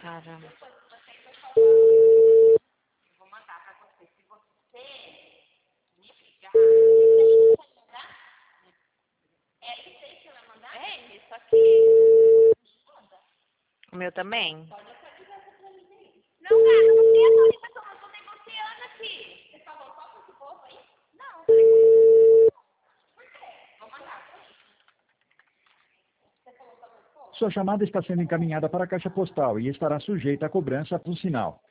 cara. Vou mandar pra você. Se você me ligar, é isso aí que você vai mandar? É isso aqui. O meu também? Pode atualizar essa pra mim aí. Não, gata, não tem atualização. Eu tô negociando aqui. Você falou só com esse povo aí? Não. Por quê? Vou mandar pra mim. Você falou só com esse povo? Sua chamada está sendo encaminhada para a caixa postal e estará sujeita a cobrança por sinal.